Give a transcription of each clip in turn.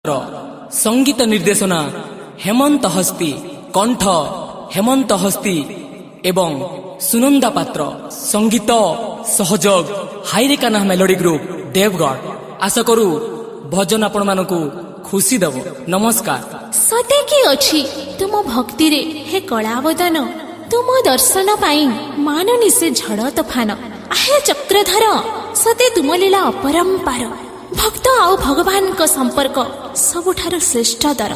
संगीत निर्देशना हेमंत हस्ती, कंठ हेमंत हस्ती एवं सुनंदा पात्र, संगीत सहयोग हाइरेकाना मेलोडी ग्रुप देवगढ़। आशा करू भजन आपण मानकु खुशी देव। नमस्कार। सते कि अछि तुम भक्ति रे हे कलावदन, तुम दर्शन पाई माननी से झड़ तोफान। आहे चक्रधर सते तुम लीला अपरंपार, भक्त आउ भगवान को संपर्क सबुठार श्रेष्ठ दर।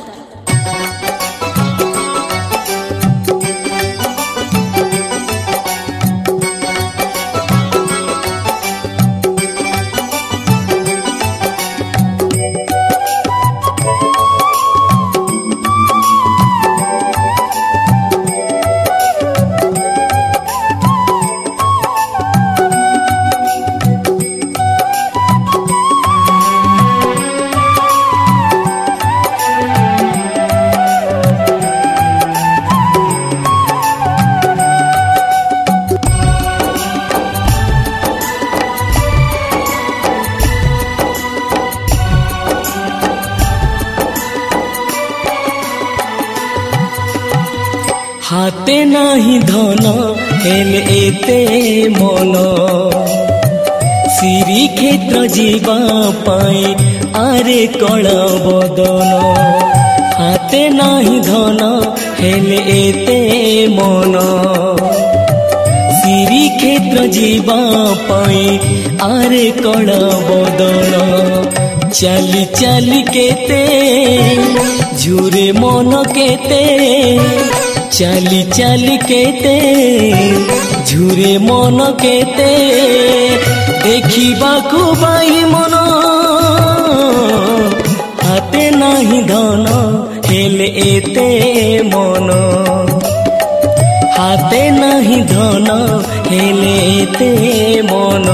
हाते नाही धन हेले एते मन, श्री क्षेत्र जीवा पाई आरे कला बदन। हाते नाही धन हेले एते मन, श्री क्षेत्र जीवा पाई आरे कला बदन। चाली चाली केते झुरे मन केते, चाली चाली केते झुरे मन केते, देखिबाकु बाई मन। हाते नाही धन हेले एते मन, हाते नाही धन हेले एते मन।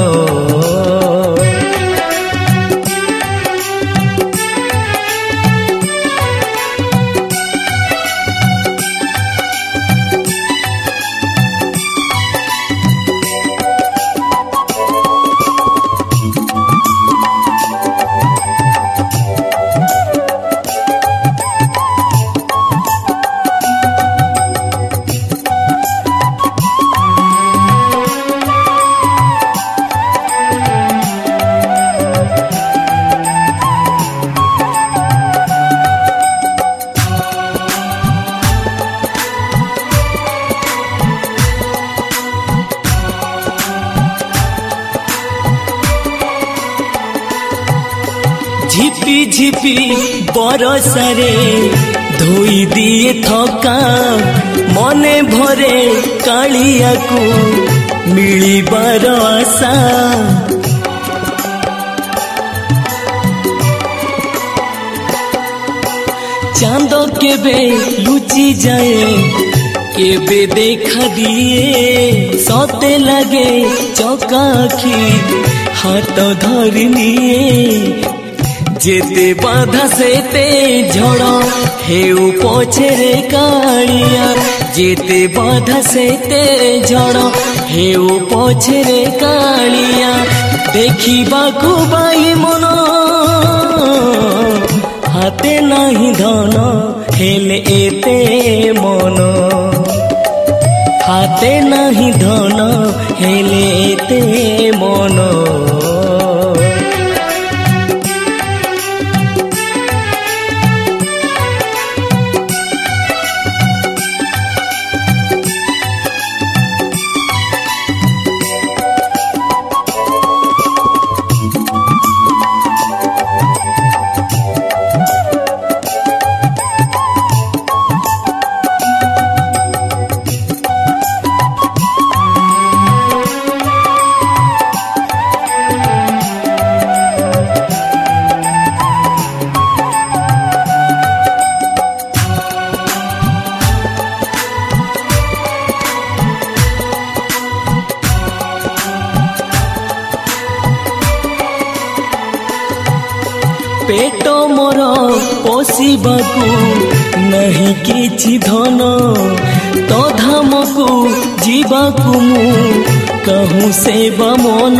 झिपी झिपी बरसारे धोई दिए थका, मने भरे कालिया को मिलिबार आशा। चांद केबे लुचि जाए केबे देखा दिए, सते लगे चौकाखी हाथ धरि निए। जेते बाधा सेते झड़ हेउ पछरे कालिया, जेते बाधा सेते झड़ हेउ पछरे कालिया। देखिबाकु बाई मन, हाते नाही धन हेले एते मन, हाते नाही धन हेले एते मन। पेट मोर पोषिबाकू नहीं किछि धन, तो धामकू जीवाकू मु कहूँ से बमन।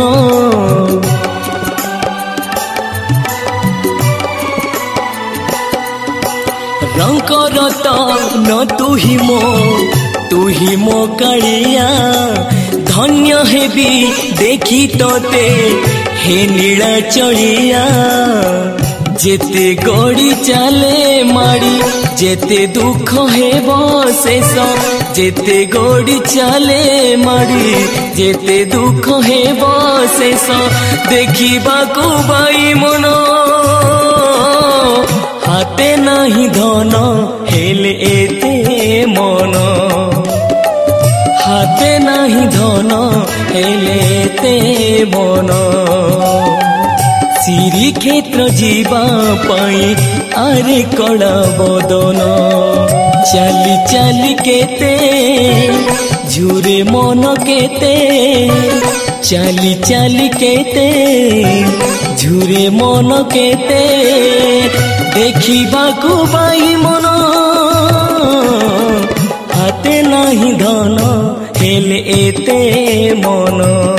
ରଙ୍କର ତନ ତୁ ହି ମୋ କାଳିଆ ଧନ୍ୟ ହେବି ଦେଖି ତତେ ହେ ନୀଳା ଚଳିଆ ଯେତେ ଗଡ଼ି ଚାଲେ ମାଡ଼ି ଯେତେ ଦୁଃଖ ହେବ ଶେଷ ଯେତେ ଗଡ଼ି ଚାଲେ ମାଡ଼ି ଯେତେ ଦୁଃଖ ହେବ ଶେଷ ଦେଖିବାକୁ ବାଇ ମନ ହାତେ ନାହିଁ ଧନ ହେଲେ ଏତେ ମନ ହାତେ ନାହିଁ ଧନ ହେଲେ ଏତେ ମନ ଶ୍ରୀକ୍ଷେତ୍ର ଯିବା ପାଇଁ ଆରେ କଳା ବଦନ ଚାଲି ଚାଲି କେତେ ଝୁରେ ମନ କେତେ ଚାଲି ଚାଲି କେତେ ଝୁରେ ମନ କେତେ ଦେଖିବାକୁ ବାଇ ମନ ହାତେ ନାହିଁ ଧନ ହେଲେ ଏତେ ମନ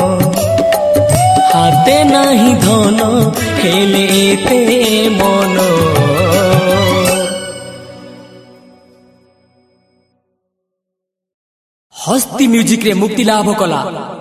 ହାତେ ନାହିଁ ଧନ ହେଲେ ଏତେ ମନ। ହସ୍ତି ମ୍ୟୁଜିକ୍ ରେ ମୁକ୍ତି ଲାଭ କଲା